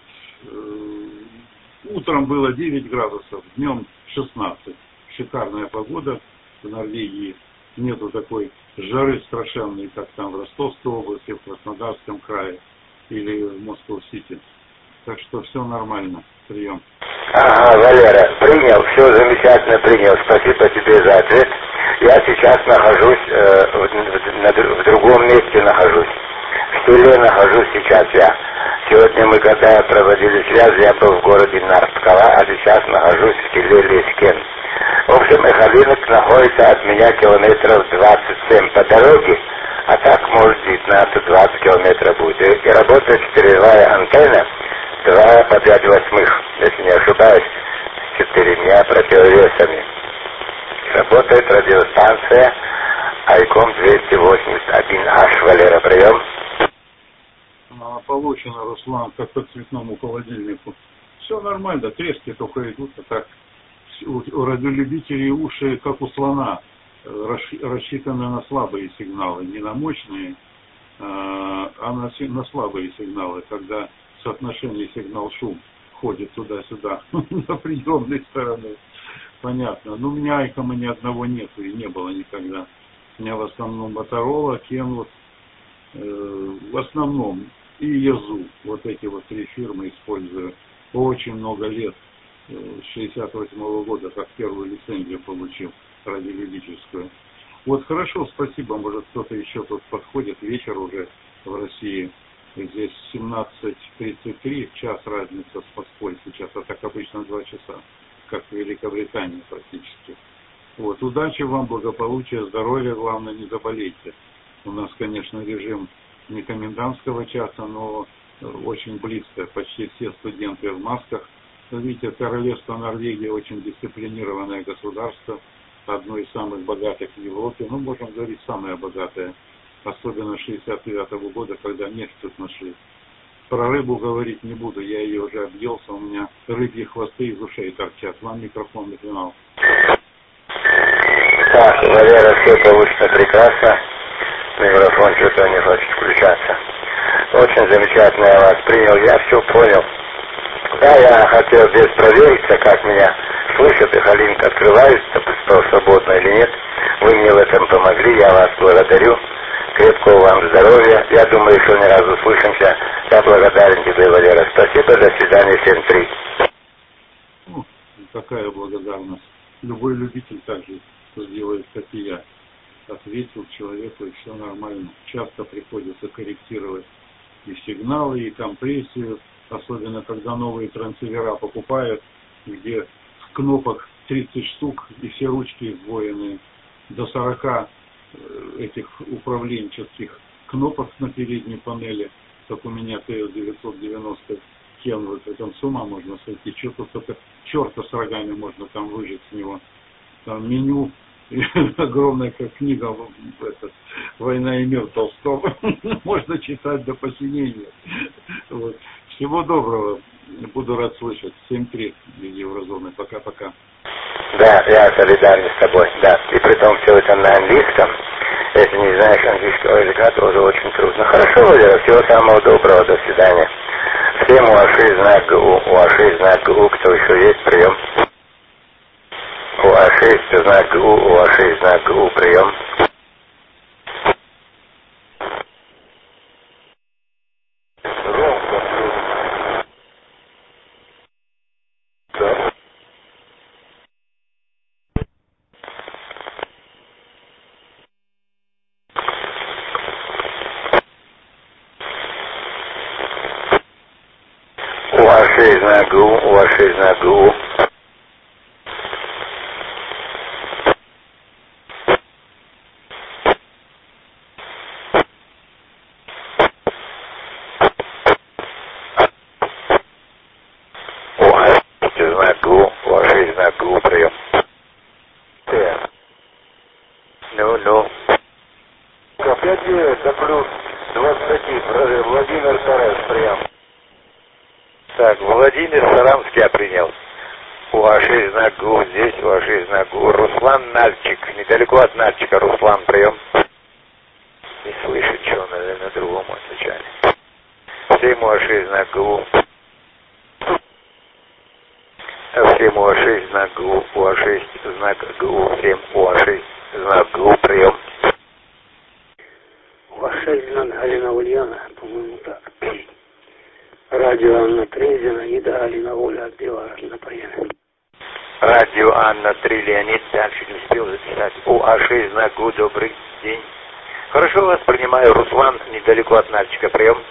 Утром было 9 градусов, днем 16. Шикарная погода в Норвегии. Нету такой жары страшенной, как там в Ростовской области, в Краснодарском крае или в Москва-Сити. Так что все нормально. Прием. Ага, Валера, принял, все замечательно принял. Спасибо тебе за ответ. Я сейчас нахожусь, в другом месте нахожусь. В селе нахожусь сейчас я. Сегодня мы, когда проводили связь, я был в городе Нарткала, а сейчас нахожусь в селе Лескен. В общем, Эхалинок находится от меня километров 27 по дороге, а так, может, 19-20 километров будет. И работает четыревая антенна, 2 по 5/8, если не ошибаюсь, с 4 противовесами. Работает радиостанция Айком 281H. Валера, прием. Получено, Руслан, как по цветному холодильнику. Все нормально, трески только идут, а так у радиолюбителей уши, как у слона, рассчитаны на слабые сигналы, не на мощные, а на слабые сигналы, когда соотношение сигнал-шум ходит туда-сюда, на приемной стороне. Понятно. Но у меня Айкома ни одного нету и не было никогда. У меня в основном Моторола, Кенвуд, в основном и Язу. Вот эти вот 3 фирмы использую очень много лет. С 68-го года, как первую лицензию получил, радиолюбительскую. Вот хорошо, спасибо. Может, кто-то еще тут подходит. Вечер уже в России. Здесь 17:33, час разница с Москвой сейчас, а так обычно 2 часа, как в Великобритании практически. Вот, удачи вам, благополучия, здоровья, главное, не заболейте. У нас, конечно, режим не комендантского часа, но очень близко, почти все студенты в масках. Видите, Королевство Норвегии очень дисциплинированное государство, одно из самых богатых в Европе, ну, можем говорить, самое богатое, особенно 69-го года, когда нефть тут нашли. Про рыбу говорить не буду, я ее уже объелся, у меня рыбьи хвосты из ушей торчат. Вам микрофон на финал. Так, Валера, все получится прекрасно. Микрофон что-то не хочет включаться. Очень замечательно я вас принял, я все понял. Да, я хотел здесь провериться, как меня слышат, и Халинка открывается, что свободно или нет. Вы мне в этом помогли, я вас благодарю. Крепкого вам здоровья. Я думаю, еще не раз услышимся. Я благодарен тебе, Валера. Спасибо, до свидания, 7-3. Какая благодарность. Любой любитель также сделает, как и я. Ответил человеку, и все нормально. Часто приходится корректировать и сигналы, и компрессию, особенно когда новые трансивера покупают, где кнопок 30 штук, и все ручки сдвоенные, до 40 этих управленческих кнопок на передней панели, как у меня ТС-990 Кен, вот этом с ума можно сойти, что-то только черта с рогами можно там выжить с него. Там меню огромная, как книга «Война и мир» Толстого. Можно читать до посинения. Вот. Всего доброго. Буду рад слышать. 7-3 Еврозоны. Пока-пока. Да, я солидарен с тобой. Да. И при том все это на английском. Если не знаешь английского языка, тоже очень трудно. Хорошо, Валера. Всего самого доброго. До свидания. Всем УАШИ знак ГУ. УАШИ знак ГУ. Кто еще есть? Прием. УА6 знак ГУ, УА6 знак ГУ, прием. УА6 знак ГУ, УА6 знак ГУ. Владимир Сарамский я принял. УА6 знак ГУ здесь, УА6 знак ГУ. Руслан Нальчик, недалеко от Нальчика. Руслан, прием. Не слышит, что, наверное, другому отвечали. 7 УА6 знак ГУ. 7 УА6 знак ГУ, УА6 знак ГУ, 7 УА6 знак ГУ, прием. УА6 знак Галина Ульяна, по-моему, так. Радио Анна 3, Зинаида, Алина Оля, Белара, на приеме. Радио Анна 3, Леонид, дальше не успел записать. УА6 знак ГУ, добрый день. Хорошо вас принимаю, Руслан, недалеко от Нальчика, прием.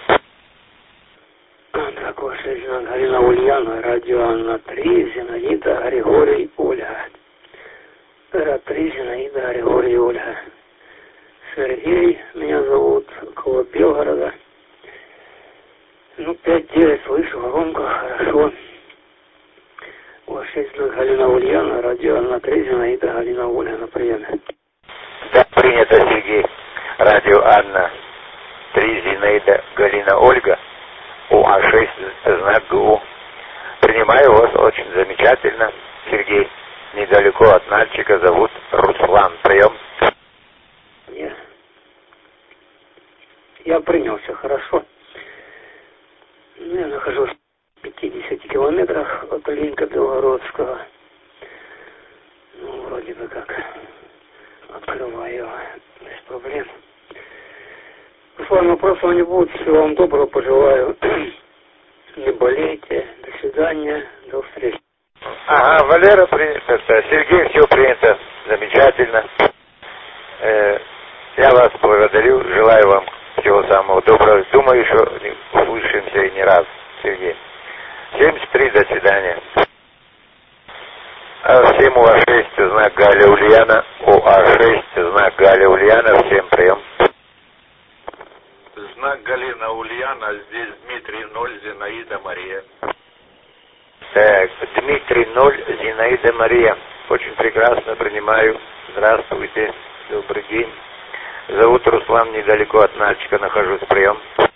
Так, УА6 знак Галина Ульяна, радио Анна 3, Зинаида, Григорий, Оля. РА-3, Зинаида, Григорий, Оля. Сергей, меня зовут, около Белгорода. Ну, 5-9, слышу, громко, хорошо. УА6 знак Галина Ульяна, радио Анна 3, Зинаида, Галина Оля, на приеме. Да, принято, Сергей. Радио Анна 3, Зинаида, Галина, Ольга. УА6 знак ГУ. Принимаю вас очень замечательно, Сергей. Недалеко от Нальчика, зовут Руслан. Прием. Я принял, все хорошо. Я нахожусь в 50 километрах от Ленька Белгородского. Ну, вроде бы как открываю без проблем. Руслан, вопросов не будет. Всего вам доброго пожелаю. Не болейте. До свидания. До встречи. Ага, Валера принято. Сергей, все принято. Замечательно. Я вас благодарю. Желаю вам всего самого доброго. Думаю, еще услышимся и не раз, Сергей. 73, до свидания. Всем УА6 знак Галя Ульяна. УА6 знак Галя Ульяна. Всем прием. знак Галина Ульяна, здесь Дмитрий 0, Зинаида Мария. Так, Дмитрий 0, Зинаида Мария. Очень прекрасно принимаю. Здравствуйте, добрый день. Зовут Руслан, недалеко от Нальчика нахожусь, прием.